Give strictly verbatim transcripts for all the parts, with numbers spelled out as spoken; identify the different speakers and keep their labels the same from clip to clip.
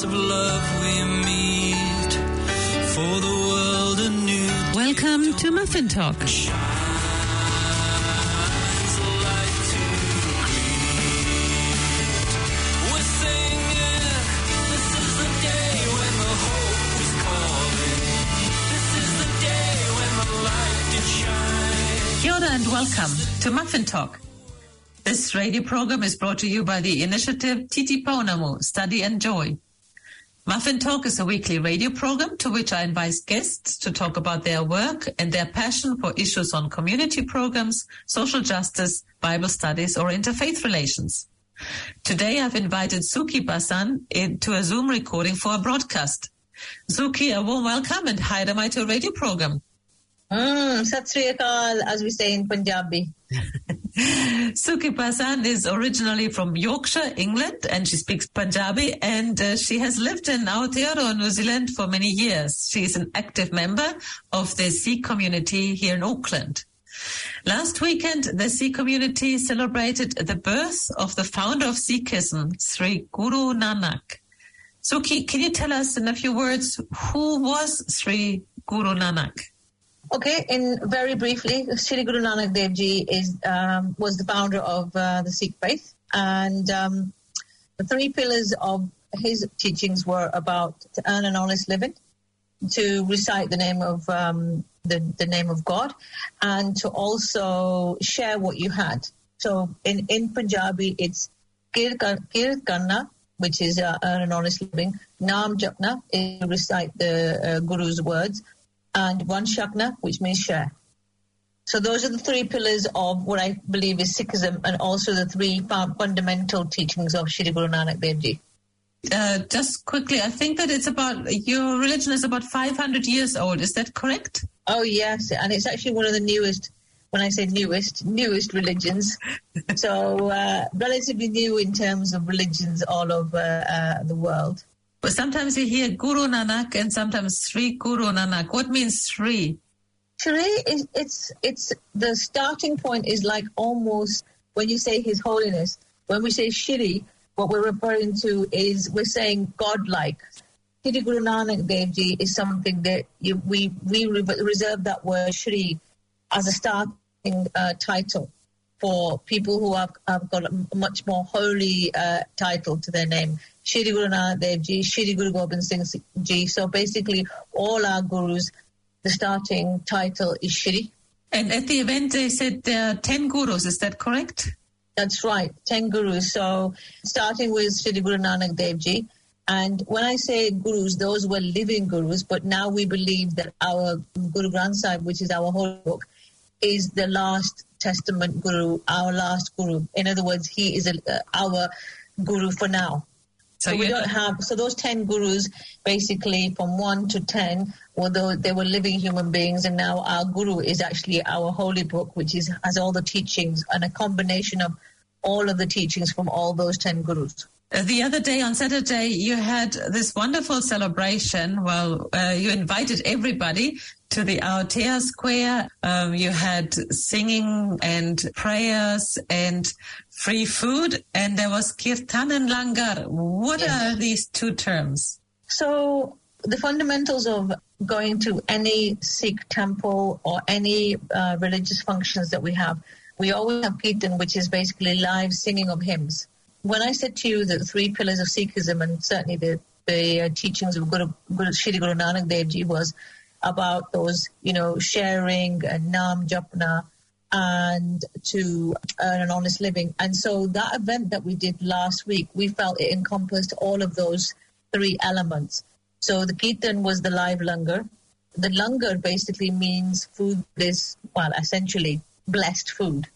Speaker 1: of love we meet, for the world anew.
Speaker 2: Welcome to Muffin Talk. Kia ora and welcome to Muffin Talk. This radio program is brought to you by the initiative Titi Pounamu, Study and Joy. Muffin Talk is a weekly radio program to which I invite guests to talk about their work and their passion for issues on community programs, social justice, Bible studies, or interfaith relations. Today I've invited Suki Basan into a Zoom recording for a broadcast. Suki, a warm welcome and hi to my radio program.
Speaker 3: Mm, Sat Sri Akal, as we say in Punjabi.
Speaker 2: Suki Basan is originally from Yorkshire, England, and she speaks Punjabi, and uh, she has lived in Aotearoa, New Zealand for many years. She is an active member of the Sikh community here in Auckland. Last weekend, the Sikh community celebrated the birth of the founder of Sikhism, Sri Guru Nanak. Suki, can you tell us in a few words who was Sri Guru Nanak?
Speaker 3: Okay, in very briefly, Sri Guru Nanak Dev Ji is um, was the founder of uh, the Sikh faith, and um, the three pillars of his teachings were about to earn an honest living, to recite the name of um, the, the name of God, and to also share what you had. So in, in Punjabi, it's Kirat Karna, which is uh, earn an honest living. Naam Japna is to recite the uh, Guru's words. And Vanshakna, which means share. So those are the three pillars of what I believe is Sikhism, and also the three fundamental teachings of Sri Guru Nanak Dev Ji.
Speaker 2: Uh, just quickly, I think that it's about, your religion is about five hundred years old. Is that correct?
Speaker 3: Oh, yes. And it's actually one of the newest, when I say newest, newest religions. so uh, relatively new in terms of religions all over uh, the world.
Speaker 2: But sometimes you hear Guru Nanak and sometimes Sri Guru Nanak. What means Sri?
Speaker 3: Sri is it's it's the starting point is like almost when you say His Holiness. When we say Shri, what we're referring to is we're saying godlike. Sri Guru Nanak Dev Ji is something that you, we we reserve that word Shri as a starting uh, title for people who have, have got a much more holy uh, title to their name. Shri Guru Nanak Dev Ji, Shri Guru Gobind Singh Ji. So basically, all our gurus, the starting title is Shri.
Speaker 2: And at the event, they said there are ten gurus. Is that correct?
Speaker 3: That's right, ten gurus. So starting with Shri Guru Nanak Dev Ji. And when I say gurus, those were living gurus. But now we believe that our Guru Granth Sahib, which is our holy book, is the last testament guru, our last guru. In other words, he is a, uh, our guru for now. So, so we don't have, so those ten gurus, basically from one to ten, although they were living human beings, and now our guru is actually our holy book, which is has all the teachings and a combination of all of the teachings from all those ten gurus.
Speaker 2: The other day, on Saturday, you had this wonderful celebration. Well, uh, you invited everybody to the Aotea Square. Um, you had singing and prayers and free food, and there was Kirtan and Langar. What yes. are these two terms?
Speaker 3: So the fundamentals of going to any Sikh temple or any uh, religious functions that we have, we always have Kirtan, which is basically live singing of hymns. When I said to you that the three pillars of Sikhism and certainly the, the uh, teachings of Guru, Guru, Shri Guru Nanak Dev Ji was about those, you know, sharing and Naam Japna and to earn an honest living. And so that event that we did last week, we felt it encompassed all of those three elements. So the Kirtan was the live langar. The langar basically means food that is, well, essentially blessed food.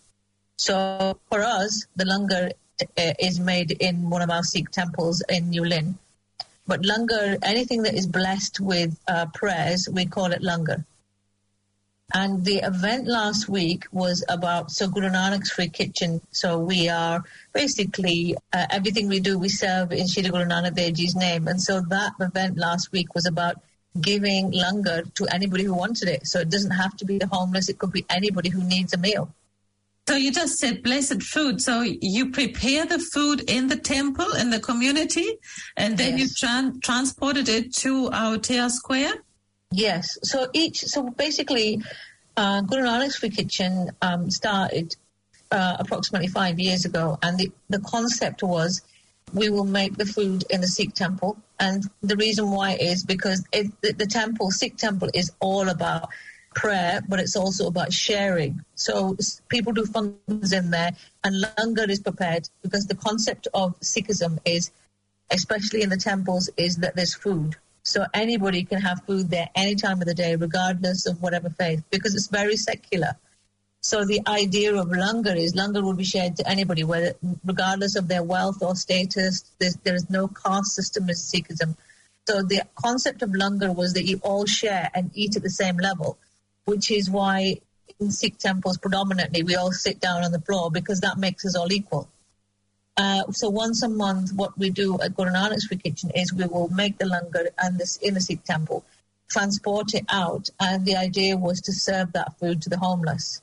Speaker 3: So for us, the langar is made in one of our Sikh temples in New Lynn. But langar, anything that is blessed with uh, prayers, we call it langar. And the event last week was about, so Guru Nanak's Free Kitchen. So we are basically, uh, everything we do, we serve in Shri Guru Nanak Dev Ji's name. And so that event last week was about giving langar to anybody who wanted it. So it doesn't have to be the homeless. It could be anybody who needs a meal.
Speaker 2: So you just said blessed food. So you prepare the food in the temple, in the community, and then yes. you tran- transported it to Aotea Square?
Speaker 3: Yes. So each, so basically, uh, Guru Nanak's Free Kitchen um, started uh, approximately five years ago, and the, the concept was we will make the food in the Sikh temple. And the reason why is because it, the, the temple, Sikh temple, is all about prayer, but it's also about sharing. So people do functions in there, and langar is prepared because the concept of Sikhism is, especially in the temples, is that there's food. So anybody can have food there any time of the day, regardless of whatever faith, because it's very secular. So the idea of langar is langar will be shared to anybody, whether regardless of their wealth or status. There's, there is no caste system in Sikhism. So the concept of langar was that you all share and eat at the same level, which is why in Sikh temples predominantly we all sit down on the floor because that makes us all equal. Uh, so once a month, what we do at Guru Nanak's Free Kitchen is we will make the langar and this in the Sikh temple, transport it out, and the idea was to serve that food to the homeless.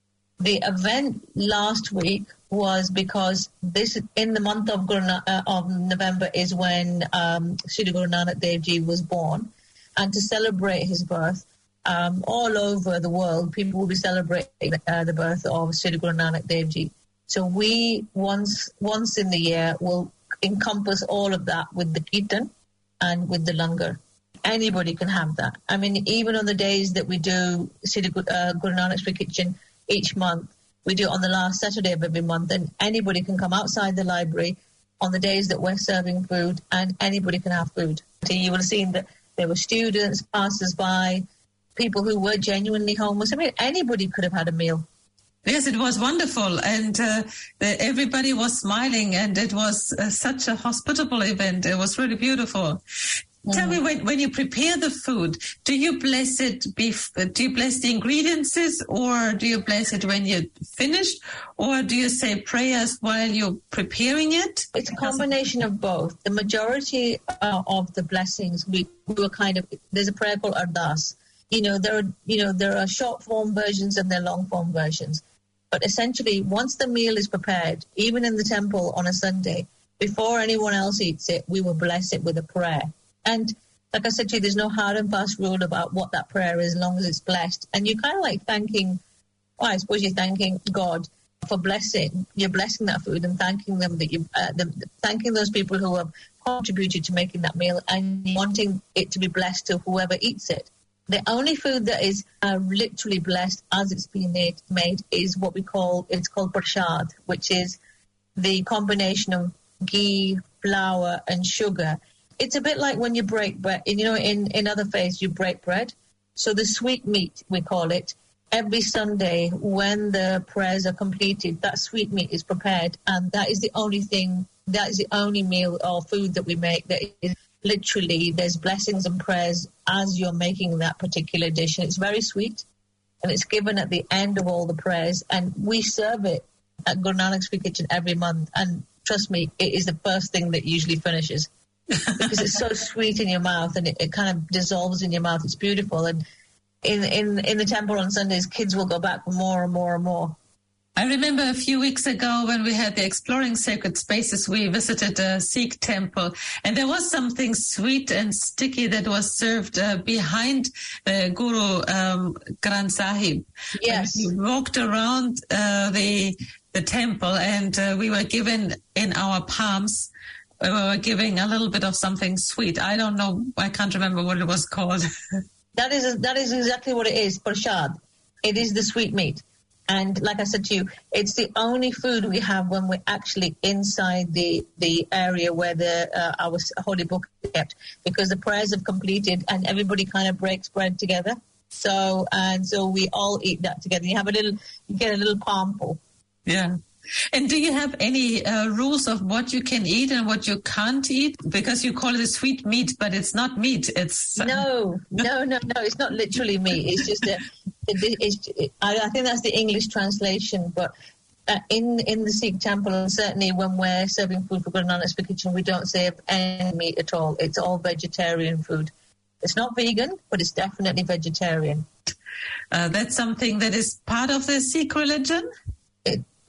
Speaker 3: The event last week was because this in the month of Guru, uh, of November is when um, Sri Guru Nanak Dev Ji was born, and to celebrate his birth, um, all over the world, people will be celebrating uh, the birth of Sri Guru Nanak Dev Ji. So we once once in the year will encompass all of that with the kirtan and with the langar. Anybody can have that. I mean, even on the days that we do Sri uh, Guru Nanak's Free Kitchen each month, we do it on the last Saturday of every month, and anybody can come outside the library on the days that we're serving food, and anybody can have food. So you will have seen that there were students, passers-by, people who were genuinely homeless. I mean, anybody could have had a meal.
Speaker 2: Yes, it was wonderful, and uh, everybody was smiling, and it was uh, such a hospitable event. It was really beautiful. Mm. Tell me, when, when you prepare the food, do you bless it? Bef- do you bless the ingredients, or do you bless it when you're finished, or do you say prayers while you're preparing it?
Speaker 3: It's a combination of both. The majority uh, of the blessings, we, we were kind of, there's a prayer called Ardas. You know, there are, you know, there are short form versions and there are long form versions. But essentially, once the meal is prepared, even in the temple on a Sunday, before anyone else eats it, we will bless it with a prayer. And like I said to you, there's no hard and fast rule about what that prayer is, as long as it's blessed. And you're kind of like thanking, well, I suppose you're thanking God for blessing. You're blessing that food and thanking them that you, uh, the, thanking those people who have contributed to making that meal and wanting it to be blessed to whoever eats it. The only food that is uh, literally blessed as it's being made, made is what we call, it's called prashad, which is the combination of ghee, flour, and sugar. It's a bit like when you break bread. You know, in, in other faiths, you break bread. So the sweet meat, we call it, every Sunday when the prayers are completed, that sweet meat is prepared. And that is the only thing, that is the only meal or food that we make that is literally, there's blessings and prayers as you're making that particular dish. And it's very sweet. And it's given at the end of all the prayers. And we serve it at Guru Nanak's Free Kitchen every month. And trust me, it is the first thing that usually finishes. Because it's so sweet in your mouth and it, it kind of dissolves in your mouth. It's beautiful. And in, in, in the temple on Sundays, kids will go back for more and more and more.
Speaker 2: I remember a few weeks ago when we had the Exploring Sacred Spaces, we visited a Sikh temple, and there was something sweet and sticky that was served uh, behind uh, Guru um, Granth Sahib.
Speaker 3: Yes.
Speaker 2: And we walked around uh, the the temple, and uh, we were given in our palms, we were giving a little bit of something sweet. I don't know, I can't remember what it was called.
Speaker 3: That is that is exactly what it is, prashad. It is the sweet meat. And like I said to you, it's the only food we have when we're actually inside the, the area where the uh, our holy book is kept, because the prayers have completed and everybody kind of breaks bread together. So and so we all eat that together. You have a little, you get a little palmful.
Speaker 2: Yeah. And do you have any uh, rules of what you can eat and what you can't eat? Because you call it a sweet meat, but it's not meat. It's uh...
Speaker 3: no, no, no, no. It's not literally meat. It's just a. It, it's, it, I, I think that's the English translation. But uh, in in the Sikh temple, and certainly when we're serving food for Guru Nanak's Free Kitchen, we don't serve any meat at all. It's all vegetarian food. It's not vegan, but it's definitely vegetarian.
Speaker 2: Uh, that's something that is part of the Sikh religion.
Speaker 3: It,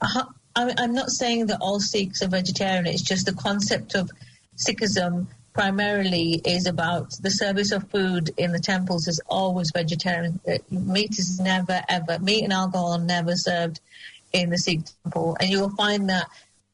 Speaker 3: Uh, I, I'm not saying that all Sikhs are vegetarian. It's just the concept of Sikhism primarily is about the service of food in the temples is always vegetarian. Meat is never, ever, meat and alcohol are never served in the Sikh temple. And you will find that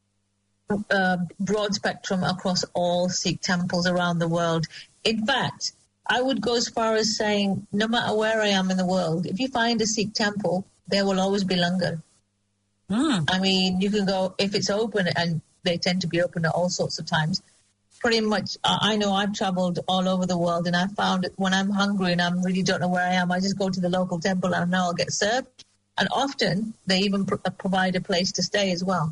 Speaker 3: uh, broad spectrum across all Sikh temples around the world. In fact, I would go as far as saying, no matter where I am in the world, if you find a Sikh temple, there will always be langar. Mm. I mean, you can go, if it's open, and they tend to be open at all sorts of times, pretty much, I know I've traveled all over the world, and I found that when I'm hungry and I really don't know where I am, I just go to the local temple and I know I'll get served. And often, they even pro- provide a place to stay as well.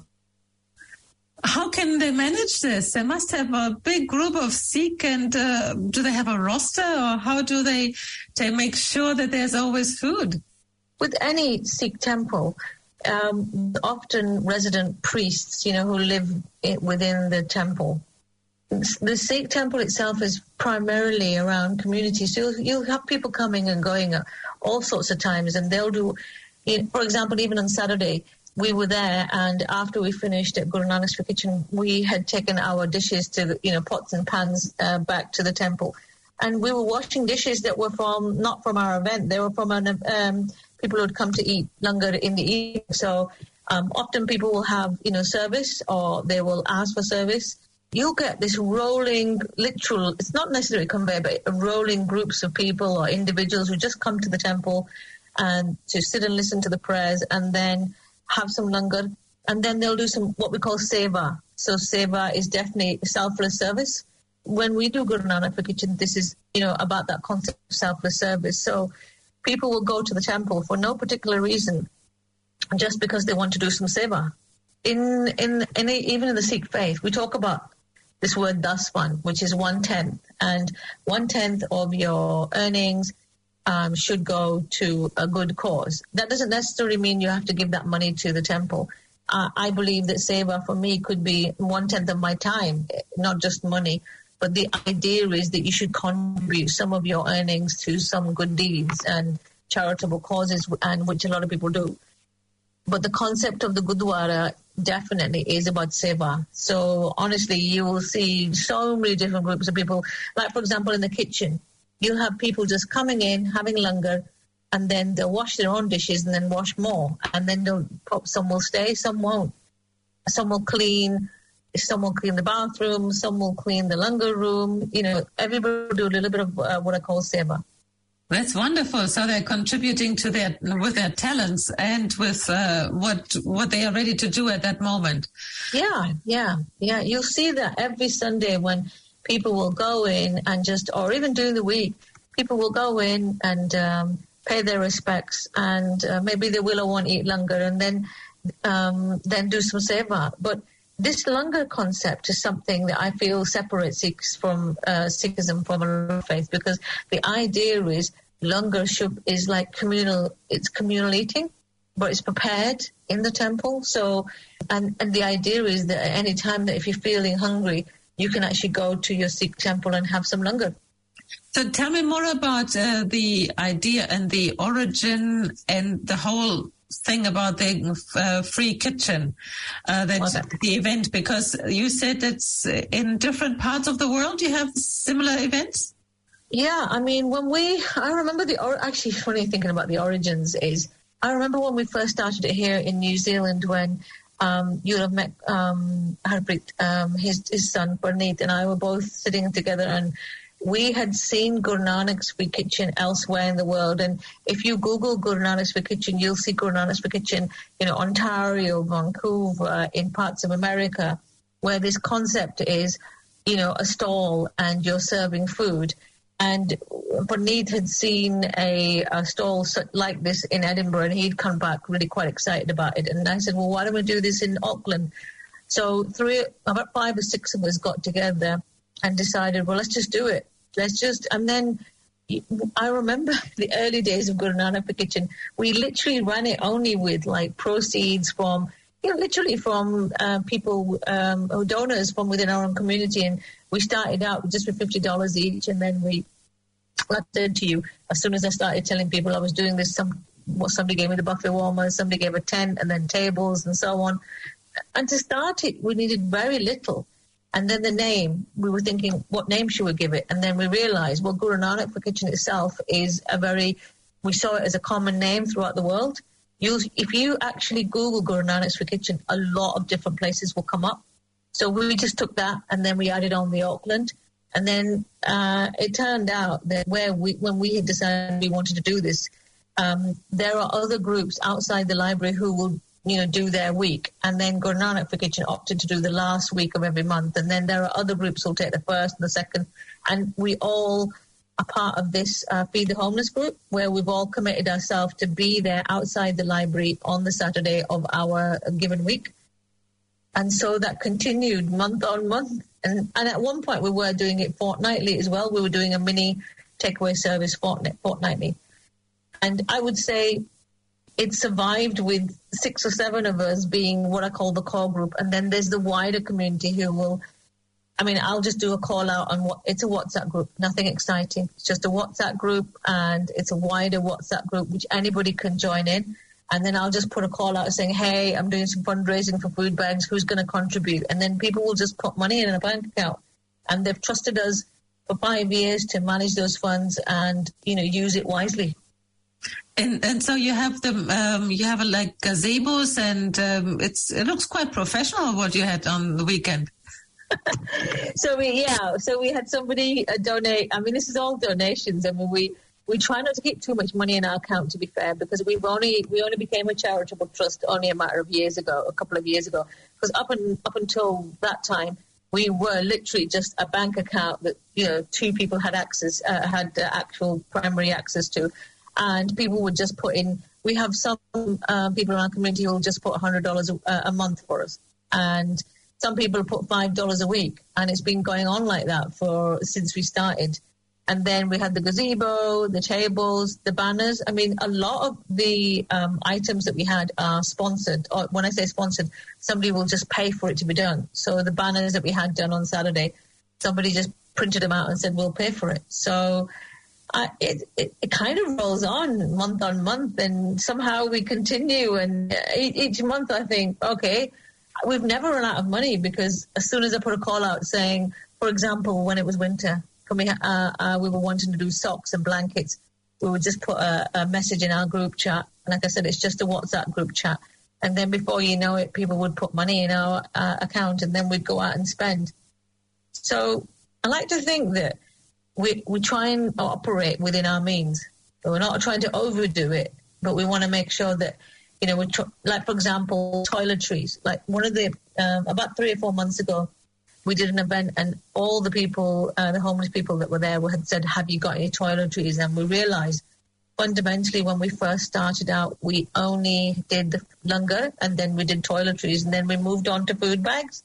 Speaker 2: How can they manage this? They must have a big group of Sikh, and uh, do they have a roster, or how do they, they make sure that there's always food?
Speaker 3: With any Sikh temple, um, often resident priests, you know, who live in, within the temple. The Sikh temple itself is primarily around community. So you'll, you'll have people coming and going at all sorts of times, and they'll do, you know, for example, even on Saturday, we were there, and after we finished at Guru Nanak's Kitchen, we had taken our dishes to, the, you know, pots and pans uh, back to the temple. And we were washing dishes that were from, not from our event, they were from an, um, people who had come to eat langar in the evening. So um, often people will have, you know, service, or they will ask for service. You'll get this rolling, literal, it's not necessarily conveyor, but rolling groups of people or individuals who just come to the temple and to sit and listen to the prayers, and then have some langar, and then they'll do some what we call seva. So seva is definitely selfless service. When we do Guru Nanak Kitchen, this is, you know, about that concept of selfless service. So people will go to the temple for no particular reason, just because they want to do some seva. In in, in a, even in the Sikh faith, we talk about this word daswan, which is one tenth, and one tenth of your earnings Um, should go to a good cause. That doesn't necessarily mean you have to give that money to the temple. Uh, I believe that seva for me could be one-tenth of my time, not just money. But the idea is that you should contribute some of your earnings to some good deeds and charitable causes, and which a lot of people do. But the concept of the Gurdwara definitely is about seva. So honestly, you will see so many different groups of people. Like, for example, in the kitchen, you'll have people just coming in, having langar, and then they'll wash their own dishes and then wash more. And then they'll, some will stay, some won't. Some will clean, some will clean the bathroom, some will clean the langar room. You know, everybody will do a little bit of uh, what I call seva.
Speaker 2: That's wonderful. So they're contributing to their, with their talents and with uh, what what they are ready to do at that moment.
Speaker 3: Yeah, yeah, yeah. You'll see that every Sunday when people will go in and just, or even during the week, people will go in and um, pay their respects, and uh, maybe they will or won't eat langar, and then um, then do some seva. But this langar concept is something that I feel separates Sikhs from uh, Sikhism from another faith, because the idea is langar should, is like communal, it's communal eating, but it's prepared in the temple. So, and, and the idea is that at any time that if you're feeling hungry, you can actually go to your Sikh temple and have some langar.
Speaker 2: So tell me more about uh, the idea and the origin and the whole thing about the uh, free kitchen, uh, that okay. the event, because you said it's in different parts of the world you have similar events?
Speaker 3: Yeah, I mean, when we, I remember the, or, actually funny thinking about the origins is, I remember when we first started it here in New Zealand, when Um, you'll have met um, Harpreet, um, his, his son, Parneet, and I were both sitting together, and we had seen Guru Nanak's Free Kitchen elsewhere in the world. And if you Google Guru Nanak's Free Kitchen, you'll see Guru Nanak's Free Kitchen, you know, Ontario, Vancouver, in parts of America, where this concept is, you know, a stall and you're serving food. And Parneet had seen a, a stall like this in Edinburgh, and he'd come back really quite excited about it. And I said, well, why don't we do this in Auckland? So three, about five or six of us got together and decided, well, let's just do it. Let's just, and then I remember the early days of Guru Nanak Kitchen, we literally ran it only with like proceeds from, you know, literally from uh, people, um, or donors from within our own community. And we started out just with fifty dollars each, and then we, like I said to you, as soon as I started telling people I was doing this, some what somebody gave me the buffet warmers, somebody gave a tent and then tables and so on. And to start it, we needed very little. And then the name, we were thinking, what name should we give it? And then we realized, well, Guru Nanak for Kitchen itself is a very, we saw it as a common name throughout the world. You'll, if you actually Google Guru Nanak's for Kitchen, a lot of different places will come up. So we just took that and then we added on the Auckland. And then uh, it turned out that where we, when we had decided we wanted to do this, um, there are other groups outside the library who will, you know, do their week. And then Guru Nanak for Kitchen opted to do the last week of every month. And then there are other groups who will take the first and the second. And we all are part of this uh, Feed the Homeless group, where we've all committed ourselves to be there outside the library on the Saturday of our given week. And so that continued month on month. And, and at one point we were doing it fortnightly as well. We were doing a mini takeaway service fortnight, fortnightly. And I would say it survived with six or seven of us being what I call the core group. And then there's the wider community who will, I mean, I'll just do a call out on what, it's a WhatsApp group, nothing exciting. It's just a WhatsApp group, and it's a wider WhatsApp group which anybody can join in. And then I'll just put a call out saying, hey, I'm doing some fundraising for food bags. Who's going to contribute? And then people will just put money in a bank account. And they've trusted us for five years to manage those funds and, you know, use it wisely.
Speaker 2: And and so you have them, um, you have like gazebos, and um, it's it looks quite professional what you had on the weekend.
Speaker 3: so we yeah, so we had somebody uh, donate. I mean, this is all donations. I mean, we. We try not to keep too much money in our account, to be fair, because we've only we only became a charitable trust only a matter of years ago, a couple of years ago. Because up and up until that time, we were literally just a bank account that, you know, two people had access, uh, had uh, actual primary access to, and people would just put in. We have some uh, people in our community who will just put one hundred dollars a, a month for us, and some people put five dollars a week, and it's been going on like that for since we started. And then we had the gazebo, the tables, the banners. I mean, a lot of the um, items that we had are sponsored. Or when I say sponsored, somebody will just pay for it to be done. So the banners that we had done on Saturday, somebody just printed them out and said, we'll pay for it. So I, it, it, it kind of rolls on month on month, and somehow we continue. And each month I think, okay, we've never run out of money, because as soon as I put a call out saying, for example, when it was winter, Can we, uh, uh, we were wanting to do socks and blankets, we would just put a, a message in our group chat. And like I said, it's just a WhatsApp group chat. And then before you know it, people would put money in our uh, account, and then we'd go out and spend. So I like to think that we, we try and operate within our means. So we're not trying to overdo it, but we want to make sure that, you know, we tr- like, for example, toiletries. Like one of the, um, about three or four months ago, we did an event, and all the people, uh, the homeless people that were there had said, have you got any toiletries? And we realized fundamentally when we first started out, we only did the langar, and then we did toiletries, and then we moved on to food bags.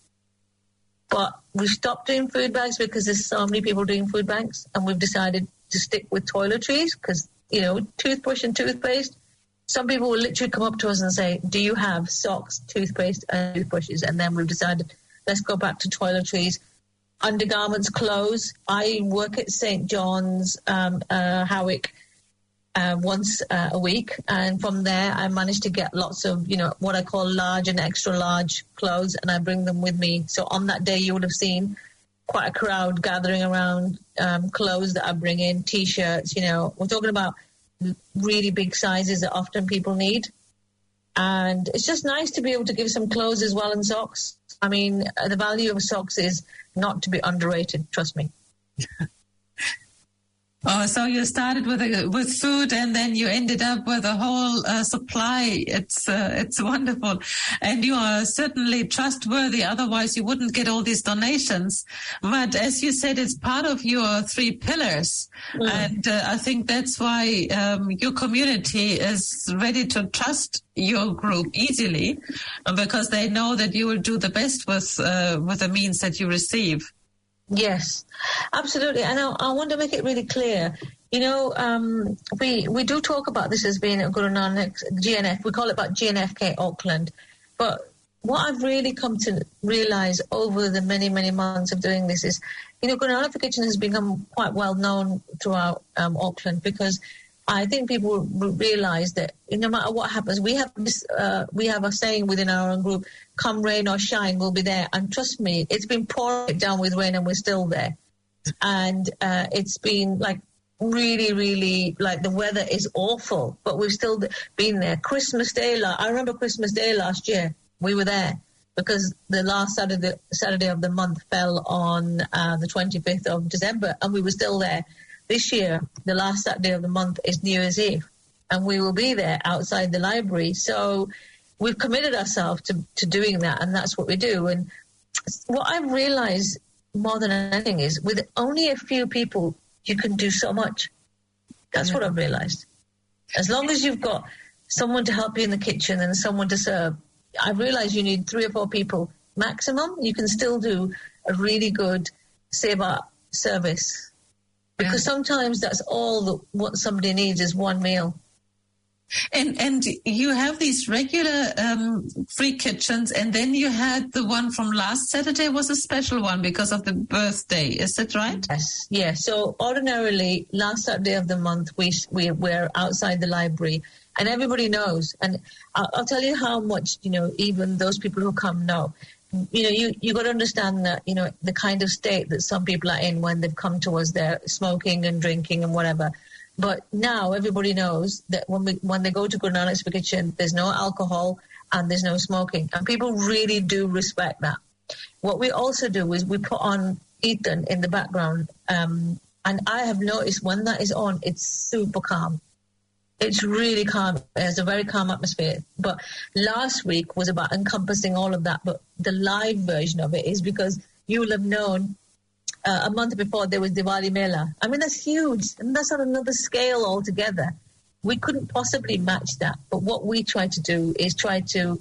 Speaker 3: But we stopped doing food bags because there's so many people doing food bags, and we've decided to stick with toiletries because, you know, toothbrush and toothpaste. Some people will literally come up to us and say, do you have socks, toothpaste, and toothbrushes? And then we've decided, let's go back to toiletries. Undergarments, clothes. I work at Saint John's, um, uh, Howick, uh, once uh, a week. And from there, I managed to get lots of, you know, what I call large and extra large clothes, and I bring them with me. So on that day, you would have seen quite a crowd gathering around um, clothes that I bring in, T-shirts, you know. We're talking about really big sizes that often people need. And it's just nice to be able to give some clothes as well, and socks. I mean, the value of socks is not to be underrated, trust me.
Speaker 2: Oh, so you started with a, with food, and then you ended up with a whole uh, supply. It's uh, it's wonderful, and you are certainly trustworthy. Otherwise, you wouldn't get all these donations. But as you said, it's part of your three pillars, mm. and uh, I think that's why um, your community is ready to trust your group easily, because they know that you will do the best with uh, with the means that you receive.
Speaker 3: Yes, absolutely. And I, I want to make it really clear. You know, um, we we do talk about this as being a Guru Nanak G N F. We call it about G N F K Auckland. But what I've really come to realize over the many, many months of doing this is, you know, Guru Nanak for Kitchen has become quite well known throughout um, Auckland, because I think people will realize that no matter what happens, we have this, uh, we have a saying within our own group, come rain or shine, we'll be there. And trust me, it's been pouring down with rain and we're still there. And uh, it's been like really, really, like the weather is awful, but we've still been there. Christmas Day, I remember Christmas Day last year, we were there because the last Saturday, Saturday of the month fell on uh, the twenty-fifth of December, and we were still there. This year, the last Saturday of the month is New Year's Eve, and we will be there outside the library. So we've committed ourselves to, to doing that, and that's what we do. And what I've realized more than anything is with only a few people, you can do so much. That's what I've realized. As long as you've got someone to help you in the kitchen and someone to serve, I've realized you need three or four people maximum. You can still do a really good Seva service. Because sometimes that's all that what somebody needs is one meal.
Speaker 2: And and you have these regular um, free kitchens, and then you had the one from last Saturday was a special one because of the birthday. Is that right?
Speaker 3: Yes. Yeah. So ordinarily, last Saturday of the month, we we were outside the library, and everybody knows. And I'll, I'll tell you how much, you know, even those people who come know. You know, you, you got to understand that, you know, the kind of state that some people are in when they've come to us, they're smoking and drinking and whatever. But now everybody knows that when we when they go to Guru Nanak's kitchen, there's no alcohol and there's no smoking. And people really do respect that. What we also do is we put on Ethan in the background. Um, and I have noticed when that is on, it's super calm. It's really calm. It has a very calm atmosphere. But last week was about encompassing all of that. But the live version of it is because you will have known uh, a month before there was Diwali Mela. I mean, that's huge. And that's on another scale altogether. We couldn't possibly match that. But what we try to do is try to,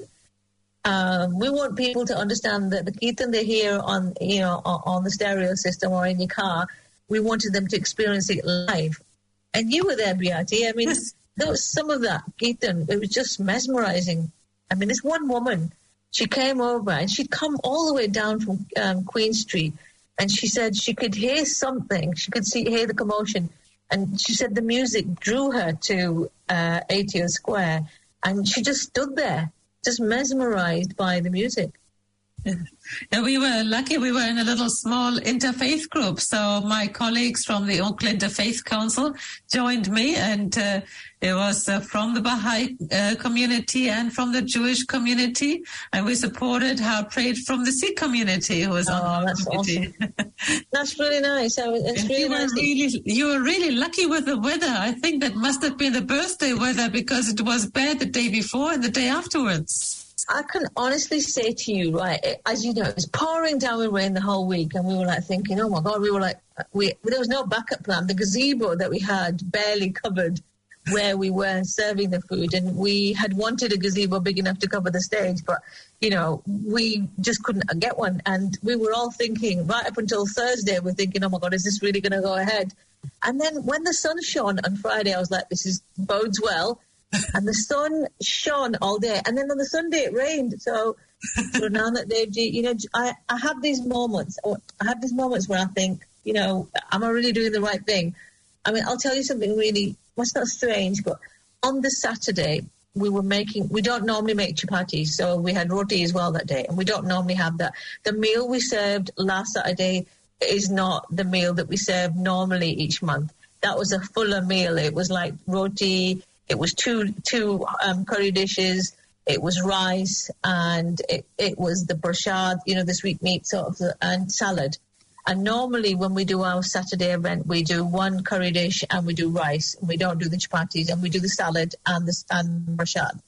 Speaker 3: um, we want people to understand that the Kirtan they hear on, you know, on, on the stereo system or in your car, we wanted them to experience it live. And you were there, Beati. I mean, there was some of that Kirtan. It was just mesmerizing. I mean, this one woman, she came over and she'd come all the way down from um, Queen Street, and she said she could hear something. She could see hear the commotion. And she said the music drew her to uh, A T O Square, and she just stood there, just mesmerized by the music.
Speaker 2: Yeah, we were lucky. We were in a little small interfaith group. So my colleagues from the Oakland Interfaith Council joined me, and uh, it was uh, from the Baha'i uh, community and from the Jewish community. And we supported how prayed from the Sikh community who was
Speaker 3: oh,
Speaker 2: on the
Speaker 3: that's
Speaker 2: committee.
Speaker 3: Awesome. That's really nice. It's really
Speaker 2: you,
Speaker 3: nice.
Speaker 2: Were really, you were really lucky with the weather. I think that must have been the birthday weather because it was bad the day before and the day afterwards.
Speaker 3: I can honestly say to you, right, as you know, it was pouring down with rain the whole week, and we were like thinking, oh my God, we were like, we there was no backup plan. The gazebo that we had barely covered where we were serving the food, and we had wanted a gazebo big enough to cover the stage, but, you know, we just couldn't get one. And we were all thinking, right up until Thursday, we're thinking, oh my God, is this really going to go ahead? And then when the sun shone on Friday, I was like, this is bodes well. And the sun shone all day. And then on the Sunday, it rained. So, so now that they've, you know, I, I have these moments. I have these moments where I think, you know, am I really doing the right thing? I mean, I'll tell you something really, well, it's not strange, but on the Saturday, we were making, we don't normally make chapatis. So we had roti as well that day. And we don't normally have that. The meal we served last Saturday is not the meal that we serve normally each month. That was a fuller meal. It was like roti. It was two two um, curry dishes. It was rice, and it, it was the prashad, you know, the sweet meat sort of, and salad. And normally when we do our Saturday event, we do one curry dish and we do rice. And we don't do the chapatis, and we do the salad and the and prashad.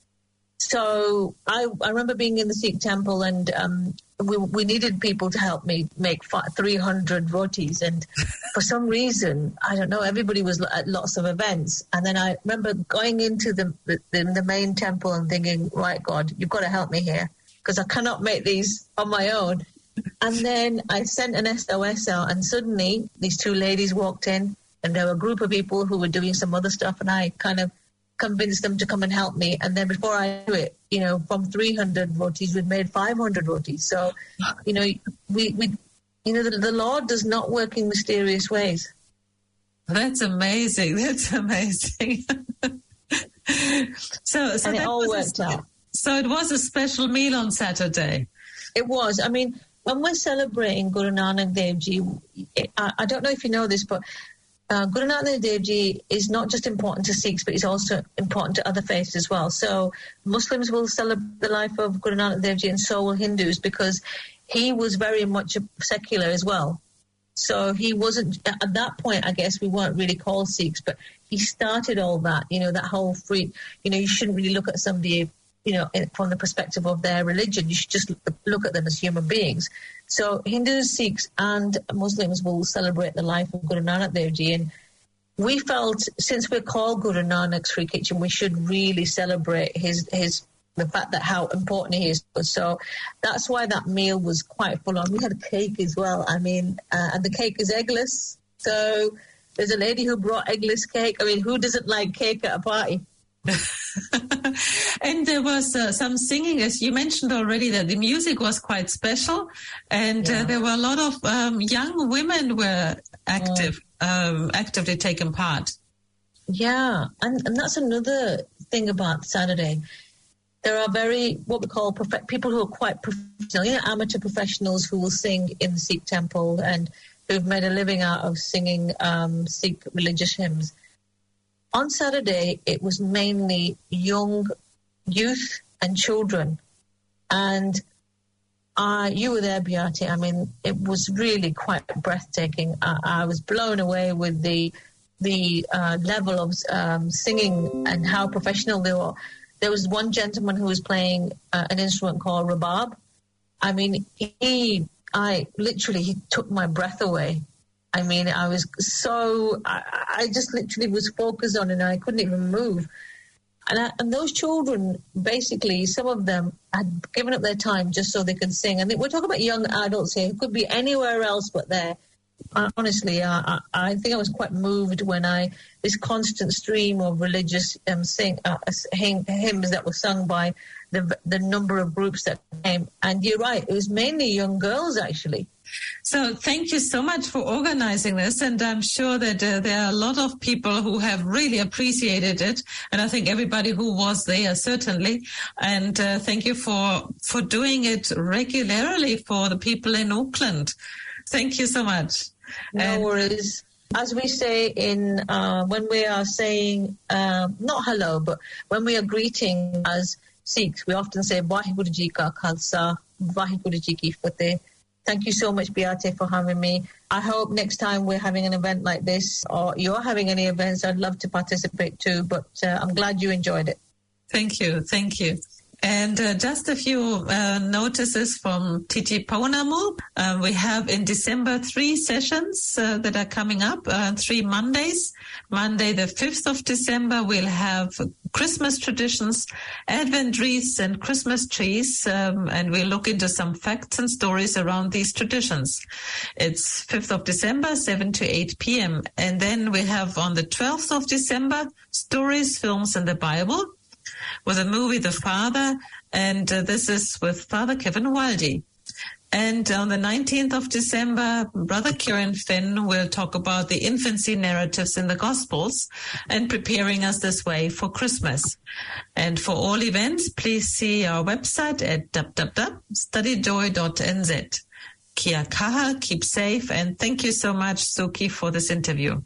Speaker 3: So I, I remember being in the Sikh temple, and um, we, we needed people to help me make three hundred rotis. And for some reason, I don't know, everybody was at lots of events. And then I remember going into the, the, the main temple and thinking, right, God, you've got to help me here because I cannot make these on my own. And then I sent an S O S out, and suddenly these two ladies walked in, and there were a group of people who were doing some other stuff, and I kind of convinced them to come and help me. And then before I knew it, you know, from three hundred rotis, we'd made five hundred rotis. So, you know, we, we you know, the, the Lord does not work in mysterious ways.
Speaker 2: That's amazing. That's amazing. so, so
Speaker 3: and it all worked
Speaker 2: a,
Speaker 3: out.
Speaker 2: So it was a special meal on Saturday.
Speaker 3: It was. I mean, when we're celebrating Guru Nanak Dev Ji, I, I don't know if you know this, but uh, Guru Nanak Dev Ji is not just important to Sikhs, but he's also important to other faiths as well. So Muslims will celebrate the life of Guru Nanak Dev Ji, and so will Hindus, because he was very much secular as well. So he wasn't, at that point, I guess we weren't really called Sikhs, but he started all that, you know, that whole free, you know, you shouldn't really look at somebody, you know, from the perspective of their religion. You should just look at them as human beings. So Hindus, Sikhs and Muslims will celebrate the life of Guru Nanak Dev Ji. And we felt, since we're called Guru Nanak's Free Kitchen, we should really celebrate his, his, the fact that how important he is. So that's why that meal was quite full on. We had a cake as well. I mean, uh, and the cake is eggless. So there's a lady who brought eggless cake. I mean, who doesn't like cake at a party?
Speaker 2: And there was uh, some singing, as you mentioned already, that the music was quite special, and yeah. uh, there were a lot of um, young women were active, yeah. um, actively taking part.
Speaker 3: Yeah, and, and that's another thing about Saturday. There are very, what we call prof- people who are quite professional, you know, amateur professionals who will sing in the Sikh temple and who've made a living out of singing um, Sikh religious hymns. On Saturday, it was mainly young youth and children. And uh, you were there, Beate. I mean, it was really quite breathtaking. I, I was blown away with the the uh, level of um, singing and how professional they were. There was one gentleman who was playing uh, an instrument called rabab. I mean, he, I literally, he took my breath away. I mean, I was so, I, I just literally was focused on it and I couldn't even move. And, I, and those children, basically, some of them had given up their time just so they could sing. And we're talking about young adults here. It could be anywhere else but there. Uh, honestly, uh, I, I think I was quite moved when I, this constant stream of religious um, sing, uh, hymns that were sung by the, the number of groups that came. And you're right, it was mainly young girls, actually.
Speaker 2: So thank you so much for organizing this, and I'm sure that uh, there are a lot of people who have really appreciated it, and I think everybody who was there certainly. And uh, thank you for for doing it regularly for the people in Auckland. Thank you so much.
Speaker 3: No and worries. As we say in uh, when we are saying uh, not hello, but when we are greeting as Sikhs, we often say Vaheguru Ji Ka Khalsa, Vaheguru Ji Ki Fateh. Thank you so much, Beate, for having me. I hope next time we're having an event like this, or you're having any events, I'd love to participate too, but uh, I'm glad you enjoyed it.
Speaker 2: Thank you. Thank you. And uh, just a few uh, notices from Titi Pounamu. Uh, we have in December three sessions uh, that are coming up, uh, three Mondays. Monday, the fifth of December, we'll have Christmas traditions, Advent wreaths and Christmas trees, um, and we'll look into some facts and stories around these traditions. It's fifth of December, seven to eight p.m. And then we have on the twelfth of December, stories, films, and the Bible, with a movie, The Father, and uh, this is with Father Kevin Wildy. And on the nineteenth of December, Brother Kieran Finn will talk about the infancy narratives in the Gospels and preparing us this way for Christmas. And for all events, please see our website at w w w dot study joy dot n z. Kia kaha, keep safe, and thank you so much, Suki, for this interview.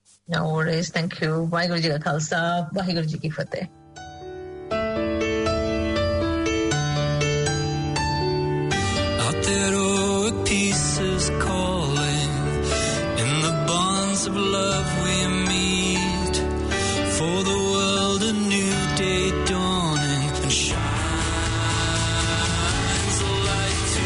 Speaker 3: No worries. Thank you. Vaheguru Ji Ka Khalsa, Vaheguru Ji Ki Fateh.
Speaker 1: There are pieces calling in the bonds of love we meet, for the world a new day dawning and shines a light to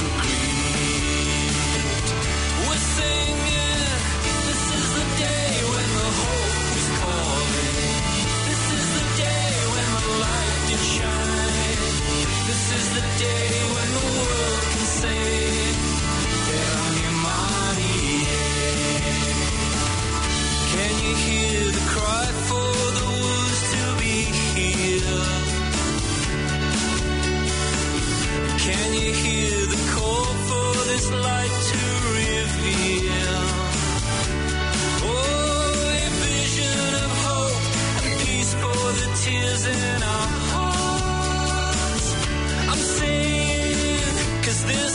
Speaker 1: greet. We're singing, this is the day when the hope is calling, this is the day when the light can shine, this is the day when the world can say, can you hear the cry for the wounds to be healed? Can you hear the call for this light to reveal? Oh, tears in